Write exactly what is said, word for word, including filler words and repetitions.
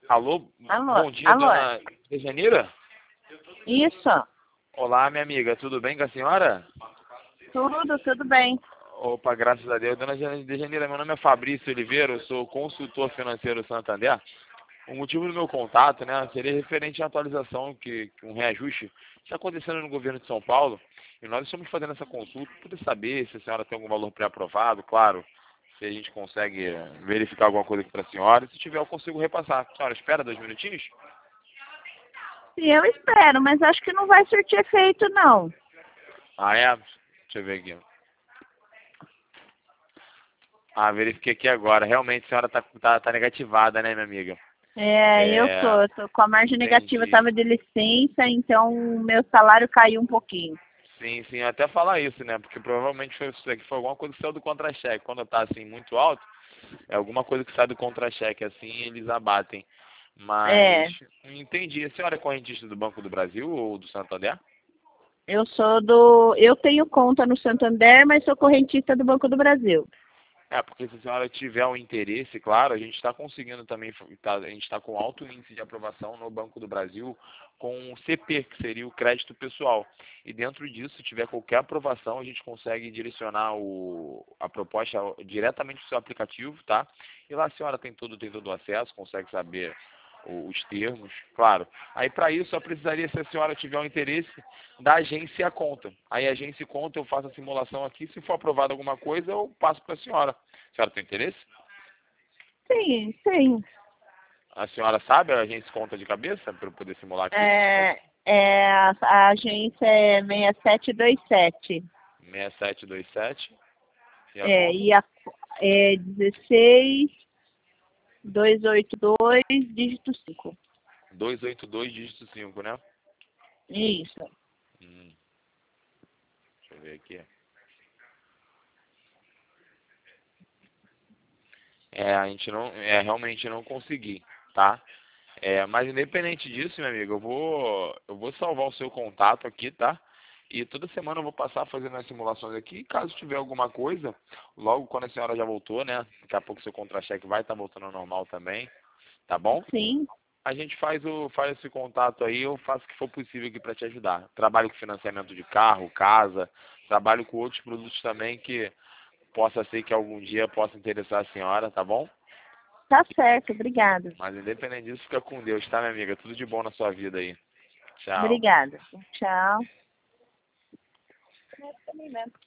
Alô, Alô, bom dia, alô. dona Dejanira? Isso, Olá, minha amiga, tudo bem com a senhora? tudo, tudo bem. Opa, graças a Deus. Dona Dejanira, meu nome é Fabrício Oliveira, eu sou consultor financeiro Santander. O motivo do meu contato, né, seria referente à atualização, que, que um reajuste está acontecendo no governo de São Paulo, e nós estamos fazendo essa consulta para poder saber se a senhora tem algum valor pré-aprovado, claro, se a gente consegue verificar alguma coisa aqui para a senhora, e se tiver eu consigo repassar. A senhora espera dois minutinhos? Sim, eu espero, mas acho que não vai surtir efeito, não. Ah, é? Deixa eu ver aqui. Ah, verifiquei aqui agora. Realmente a senhora tá, tá, tá negativada, né, minha amiga? É, eu tô, É, eu tô com a margem negativa, entendi. estava de licença, então o meu salário caiu um pouquinho. Sim, sim, até falar isso, né? Porque provavelmente foi, isso aqui foi alguma coisa que saiu do contra-cheque. Quando tá assim muito alto, é alguma coisa que sai do contra-cheque, assim eles abatem. Mas, É, entendi. A senhora é correntista do Banco do Brasil ou do Santander? eu sou do, eu tenho conta no Santander, mas sou correntista do Banco do Brasil. É, porque se a senhora tiver um interesse, claro, a gente está conseguindo também, tá, a gente está com alto índice de aprovação no Banco do Brasil com o C P, que seria o crédito pessoal. E dentro disso, se tiver qualquer aprovação, a gente consegue direcionar o, a proposta diretamente para o seu aplicativo, tá? E lá a senhora tem todo, tem todo o acesso, consegue saber o- os termos, claro. Aí para isso só precisaria, se a senhora tiver um interesse, da agência a conta. Aí a agência e conta, eu faço a simulação aqui, se for aprovado alguma coisa, eu passo para a senhora. A senhora tem interesse? Sim, sim. A senhora sabe a agência e conta de cabeça para eu poder simular aqui? É, é, a, a agência é seis sete dois sete. seis sete dois sete. E a É, conta? e a, é dezesseis dois oito dois, dígito cinco. duzentos e oitenta e dois, dígito cinco, né? Isso. Hum, deixa eu ver aqui. É, a gente não, é, realmente não consegui, tá? É, mas independente disso, meu amigo, eu vou, eu vou salvar o seu contato aqui, tá? E toda semana eu vou passar fazendo as simulações aqui. E caso tiver alguma coisa, logo quando a senhora já voltou, né? Daqui a pouco seu contra-cheque vai estar voltando ao normal também, tá bom? Sim. A gente faz o faz esse contato aí, eu faço o que for possível aqui para te ajudar. Trabalho com financiamento de carro, casa, trabalho com outros produtos também que possa ser que algum dia possa interessar a senhora, tá bom? Tá certo. Obrigada. Mas independente disso, fica com Deus, tá, minha amiga? Tudo de bom na sua vida aí. Tchau. Obrigada. Tchau.